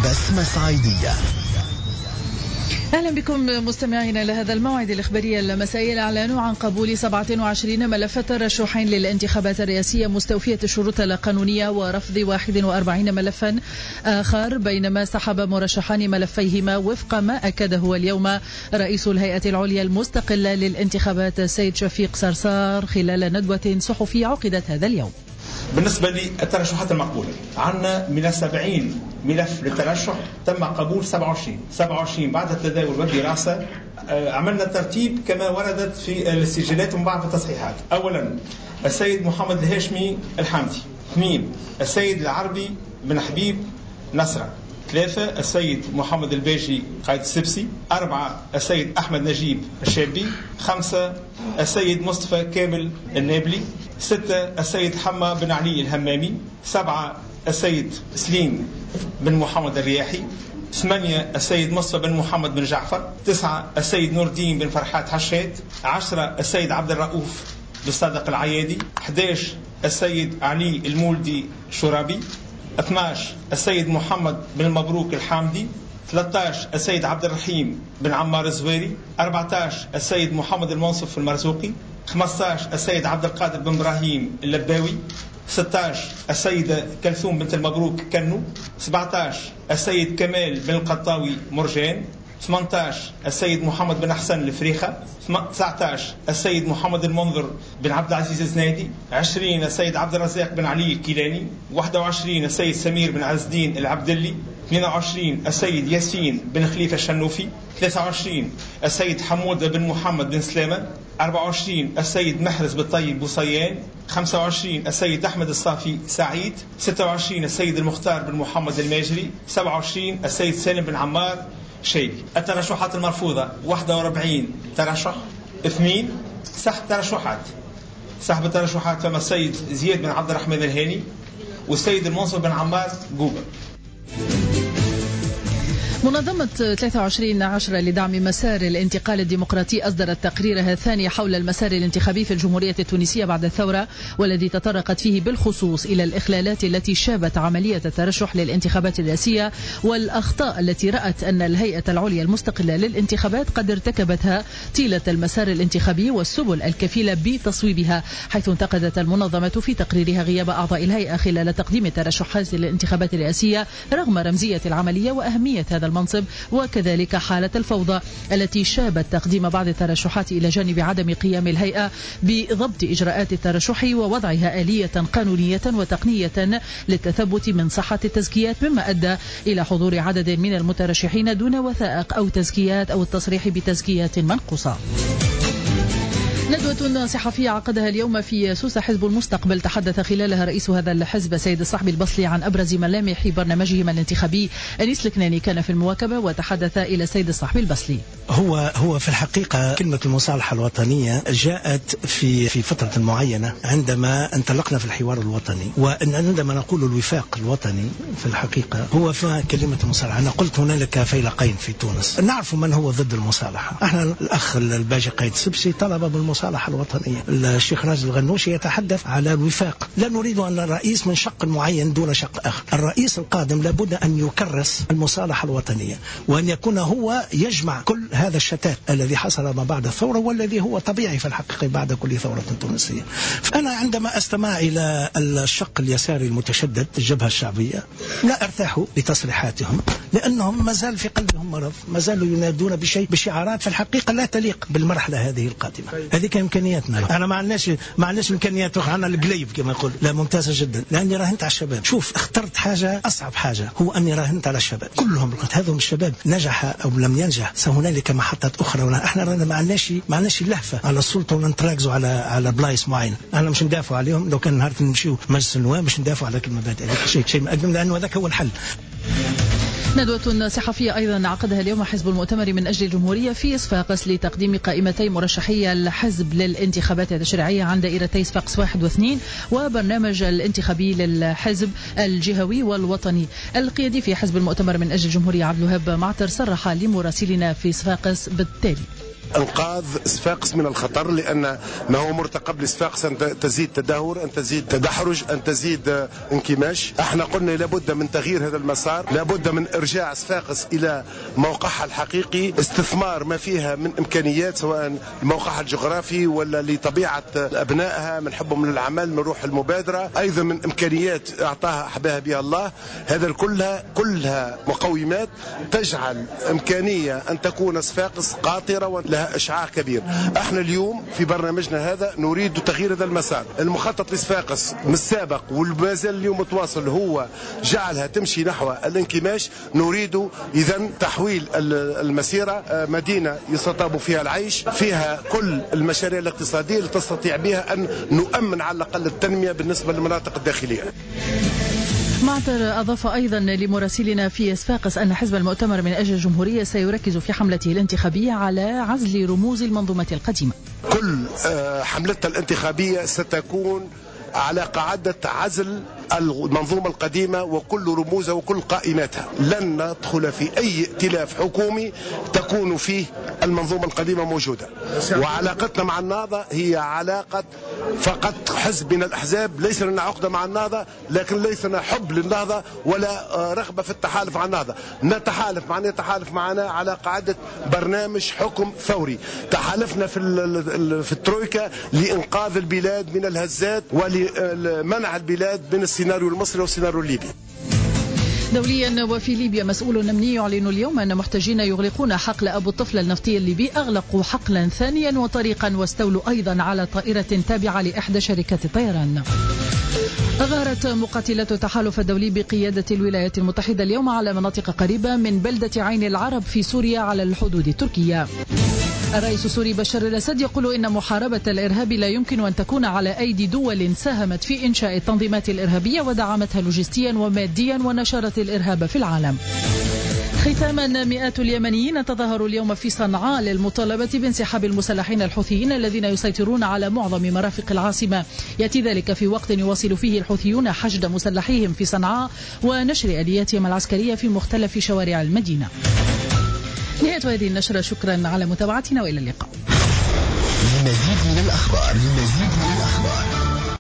بسمة صعيدية. أهلا بكم مستمعينا لهذا الموعد الإخباري المسائي. الإعلان عن قبول 27 ملف ترشحين للانتخابات الرئاسية مستوفية الشروط القانونية ورفض 41 ملفا آخر، بينما سحب مرشحان ملفيهما وفق ما أكده اليوم رئيس الهيئة العليا المستقلة للانتخابات السيد شفيق صرصار خلال ندوة صحفية عقدت هذا اليوم. بالنسبة للترشحات المقبولة، عندنا من 70 ملف للترشح تم قبول 27 بعد التداول والدراسة. عملنا ترتيب كما وردت في السجلات ومن بعض التصحيحات. أولا السيد محمد الهاشمي الحامدي، 2 السيد العربي بن حبيب نصرة، 3 السيد محمد الباجي قائد السبسي، 4 السيد أحمد نجيب الشابي، 5 السيد مصطفى كامل النابلي، 6 السيد حما بن علي الهمامي، 7 السيد سليم بن محمد الرياحي، 8 السيد مصطفى بن محمد بن جعفر، 9 السيد نور الدين بن فرحات حشاد، 10 السيد عبد الرؤوف بن صادق العيادي، 11 السيد علي المولدي شرابي، 12 السيد محمد بن مبروك الحامدي، 13 السيد عبد الرحيم بن عمار الزويري، 14 السيد محمد المنصف المرزوقي، 15 السيد عبد القادر بن إبراهيم اللباوي، 16 السيدة كلثوم بنت المبروك كنو، 17 السيد كمال بن القطاوي مرجان، 18 السيد محمد بن حسن الفريخة، 19 السيد محمد المنظر بن عبد العزيز الزنادي، 20 السيد عبد الرزاق بن علي الكيلاني، 21 السيد سمير بن عز الدين العبدلي، 22 السيد ياسين بن خليفة الشنوفي، 23 السيد حمود بن محمد بن سلامة، 24 السيد محرز بالطيب بوصيان، 25 السيد أحمد الصافي سعيد، 26 السيد المختار بن محمد الماجري، 27 السيد سالم بن عمار شيبي. الترشحات المرفوضة 41 ترشح، 2 سحب ترشحات. سحب الترشحات فما السيد زياد بن عبد الرحمن الهاني والسيد المنصف بن عمار جوبا. منظمة 23/10 لدعم مسار الانتقال الديمقراطي أصدرت تقريرها الثاني حول المسار الانتخابي في الجمهورية التونسية بعد الثورة، والذي تطرقت فيه بالخصوص إلى الإخلالات التي شابت عملية الترشح للانتخابات الرئاسية والأخطاء التي رأت أن الهيئة العليا المستقلة للانتخابات قد ارتكبتها طيلة المسار الانتخابي والسبل الكفيلة بتصويبها، حيث انتقدت المنظمة في تقريرها غياب أعضاء الهيئة خلال تقديم الترشحات للانتخابات الرئاسية رغم رمزية العملية وأهمية هذا المنصب، وكذلك حالة الفوضى التي شابت تقديم بعض الترشحات إلى جانب عدم قيام الهيئة بضبط إجراءات الترشح ووضعها آلية قانونية وتقنية للتثبت من صحة التزكيات، مما أدى إلى حضور عدد من المترشحين دون وثائق أو تزكيات أو التصريح بتزكيات منقوصة. ندوة صحفية عقدها اليوم في سوسة حزب المستقبل تحدث خلالها رئيس هذا الحزب سيد الصحبي البصلي عن أبرز ملامح برنامجهما الانتخابي. أنيس الكناني كان في المواكبة وتحدث إلى سيد الصحبي البصلي. هو في الحقيقة كلمة المصالحة الوطنية جاءت في فترة معينة عندما انطلقنا في الحوار الوطني، وعندما نقول الوفاق الوطني في الحقيقة هو فيها كلمة المصالحة. أنا قلت هنالك فيلقين في تونس، نعرف من هو ضد المصالحة. احنا الأخ الباجي قايد سبسي طلب بالمصالحة الوطنية، الشيخ راجل الغنوشي يتحدث على الوفاق. لا نريد أن الرئيس من شق معين دون شق آخر. الرئيس القادم لابد أن يكرس المصالحة الوطنية وأن يكون هو يجمع كل هذا الشتات الذي حصل ما بعد الثورة والذي هو طبيعي في الحقيقة بعد كل ثورة تونسية. فأنا عندما أستمع إلى الشق اليساري المتشدد الجبهة الشعبية لا أرتاح لتصريحاتهم، لأنهم ما زال في قلبهم مرض، ما زالوا ينادون بشعارات في الحقيقة لا تليق بالمرحلة هذه القادمة. هذه كإمكانياتنا، أنا ما عندناش إمكانيات، عنا القليب كما يقول. لا ممتازة جدا، لأني راهنت على الشباب. شوف اخترت حاجة، أصعب حاجة هو أني راهنت على الشباب كلهم. هذهم الشباب نجح أو لم ينجح سهنالك محطات أخرى. احنا رانا ما عندناش اللهفة على السلطة ونتراكزوا على بلايص معينة. أنا مش ندافع عليهم، لو كان نهار نمشيو مجلس النواب مش ندافع على المبادئ، هذا شيء مقدم، لأنه هذاك هو الحل. ندوة صحفية أيضا عقدها اليوم حزب المؤتمر من أجل الجمهورية في صفاقس لتقديم قائمتي مرشحي الحزب للانتخابات التشريعية عن دائرتي صفاقس 1 و2 وبرنامج الانتخابي للحزب الجهوي والوطني. القيادي في حزب المؤتمر من أجل الجمهورية عبد الوهاب معتر صرح لمراسلنا في صفاقس بالتالي: انقاذ صفاقس من الخطر، لان ما هو مرتقب لصفاقس ان تزيد تدهور، ان تزيد تدحرج، ان تزيد انكماش. احنا قلنا لابد من تغيير هذا المسار، لابد من إرجاع صفاقس إلى موقعها الحقيقي، استثمار ما فيها من إمكانيات سواء موقعها الجغرافي ولا لطبيعة أبنائها، من حبهم من العمل، من روح المبادرة، أيضا من إمكانيات أعطاها أحباها بها الله. هذا كلها مقومات تجعل إمكانية أن تكون صفاقس قاطرة ولها إشعاع كبير. احنا اليوم في برنامجنا هذا نريد تغيير هذا المسار. المخطط لصفاقس من السابق وما زال اليوم متواصل هو جعلها تمشي نحو الانكماش. نريد إذن تحويل المسيرة مدينة يستطاب فيها العيش، فيها كل المشاريع الاقتصادية اللي تستطيع بها أن نؤمن على الأقل التنمية بالنسبة للمناطق الداخلية. معتر أضاف أيضا لمراسلنا في صفاقس أن حزب المؤتمر من أجل الجمهورية سيركز في حملته الانتخابية على عزل رموز المنظومة القديمة. كل حملتها الانتخابية ستكون على قاعدة عزل المنظومة القديمة وكل رموزها وكل قائماتها. لن ندخل في أي ائتلاف حكومي تكون فيه المنظومة القديمة موجودة. وعلاقتنا مع النهضة هي علاقة فقط حزب من الأحزاب، ليس لنا عقدة مع النهضة، لكن ليس لنا حب للنهضة ولا رغبة في التحالف مع النهضة. نتحالف معنا يتحالف معنا على قاعدة برنامج حكم ثوري. تحالفنا في الترويكا لإنقاذ البلاد من الهزات ولمنع البلاد من السيناريو المصري والسيناريو الليبي. دوليا وفي ليبيا مسؤول أمني يعلن اليوم أن محتجين يغلقون حقل أبو الطفل النفطي الليبي أغلقوا حقلا ثانيا وطريقا واستولوا أيضا على طائرة تابعة لإحدى شركات الطيران. أغارت مقاتلات التحالف الدولي بقيادة الولايات المتحدة اليوم على مناطق قريبة من بلدة عين العرب في سوريا على الحدود التركية. الرئيس السوري بشار الأسد يقول إن محاربة الإرهاب لا يمكن أن تكون على أيدي دول ساهمت في إنشاء التنظيمات الإرهابية ودعمتها لوجستيا وماديا ونشرت الإرهاب في العالم. ختاما، مئات اليمنيين تظاهروا اليوم في صنعاء للمطالبة بانسحاب المسلحين الحوثيين الذين يسيطرون على معظم مرافق العاصمة. يأتي ذلك في وقت يواصل فيه الحوثيون حشد مسلحيهم في صنعاء ونشر آلياتهم العسكرية في مختلف شوارع المدينة. نهاية هذه النشرة، شكرا على متابعتنا وإلى اللقاء. لمزيد من الأخبار